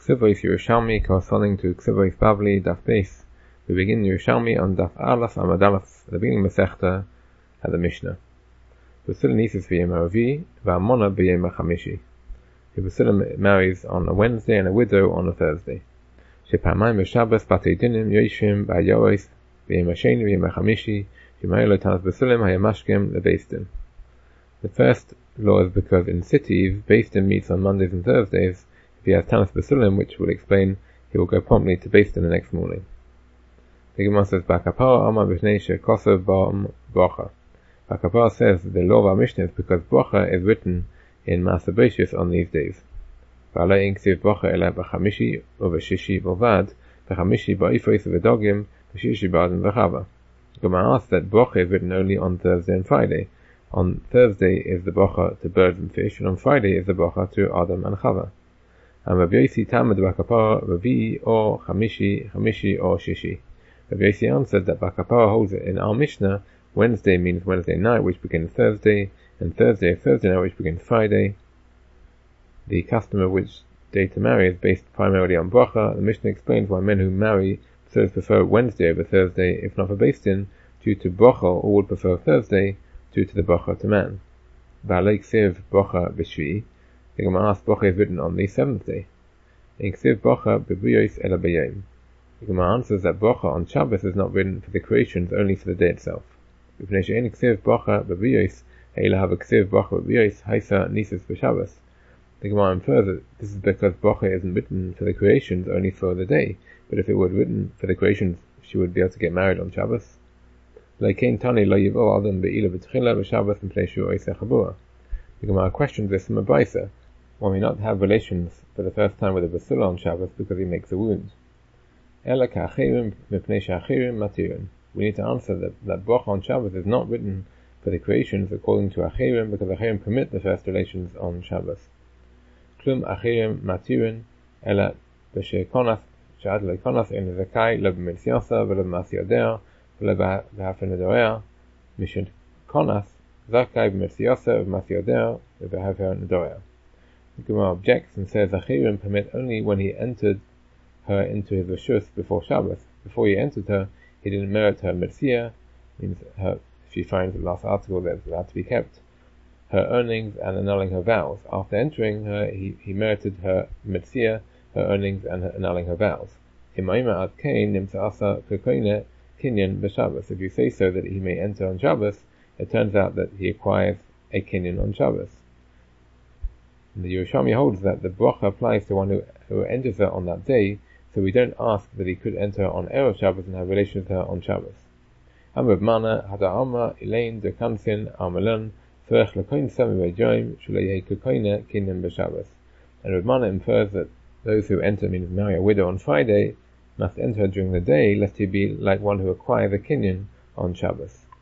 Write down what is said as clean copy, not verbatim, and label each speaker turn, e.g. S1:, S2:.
S1: Ksivos Yerushalmi corresponding to Ksivos Bavli Daf Beis. We begin Yerushalmi on Daf Aleph Amud Aleph at the beginning of Masechta at the Mishnah. Basila Nisus v'yem Haravi v'Amona b'yem Hachamishi. Basila marries on a Wednesday and a widow on a Thursday. Shepamayim v'Shabbos batei dinim yoishim b'Hayoros v'yem Hasheni v'yem Hachamishi shemayim lo tanas Basilim hayamashkem lebeis din. The first law is because in cities, Beis Din meets on Mondays and Thursdays. If he has Tanas Basilim, which will explain, he will go promptly to Beis Din the next morning. The Gemara says, Bakapara Amar B'shnei Shekosav Ba'am Bracha. Bakapara says the law of our Mishnah is because Bracha is written in Maaseh Bereishis on these days. V'alei in Ksiv Bracha ela b'chamishi or b'shishi b'vad, b'chamishi ba'ifos v'dogim, b'shishi b'adam v'chava. The Gemara asks that Bracha is written only on Thursday and Friday. On Thursday is the bracha to birds and fish, and on Friday is the bracha to Adam and Chava. And Rabbi Yossi Tamad Bakapara Ravi or Chamishi or Shishi. Rabbi Yossi answered that Bakapara holds it in our Mishnah. Wednesday means Wednesday night, which begins Thursday, and Thursday is Thursday night, which begins Friday. The custom of which day to marry is based primarily on bracha. The Mishnah explains why men who marry prefer Wednesday over Thursday, if not for Beis Din, due to bracha, or would prefer Thursday, due to the bracha to man. V'alei ksiv bracha b'shvi. The Gemara asks bracha is written on the seventh day. In ksiv bracha b'briyos ela b'yom. The Gemara answers that bracha on Shabbos is not written for the creations, only for the day itself. V'pnei she'en ksiv bracha b'briyos ela hava ksiv bracha b'briyos haisa nisus b'Shabbos. The Gemara infers that this is because bracha isn't written for the creations, only for the day. But if it were written for the creations, she would be able to get married on Shabbos. The Gemara questions this from a Brisa. One may not have relations for the first time with a basila on Shabbos because he makes a wound. We need to answer that bracha on Shabbos is not written for the creations according to Achirim, because Achirim permit the first relations on Shabbos. Klum Achirim matirin ela b'she konas shad le konas in zakai le b'mitziasa v'le b'masyadeh v'le Mishin konas zakai b'mitziasa v'masyadeh v'behafer nedorea. The Gemara objects and says Achirim permit only when he entered her into his reshus before Shabbos. Before he entered her, he didn't merit her mitzvah, means her, if she finds the last article that's allowed to be kept, her earnings and annulling her vows. After entering her, he merited her mitzvah, her earnings and annulling her vows. If you say so that he may enter on Shabbos, it turns out that he acquires a kinyan on Shabbos. And the Yerushalmi holds that the bracha applies to one who enters her on that day, so we don't ask that he could enter on Erev Shabbos and have relations with her on Shabbos. Amr Mana Hada'ama Elaine de Kansin Armelun Tzorech Lekoin Sami Bejoim Shulei Kukoine Kinyan B'Shabbos. And Rav Mana infers that those who enter, means marry a widow on Friday, must enter during the day, lest he be like one who acquires a kinyan on Shabbos.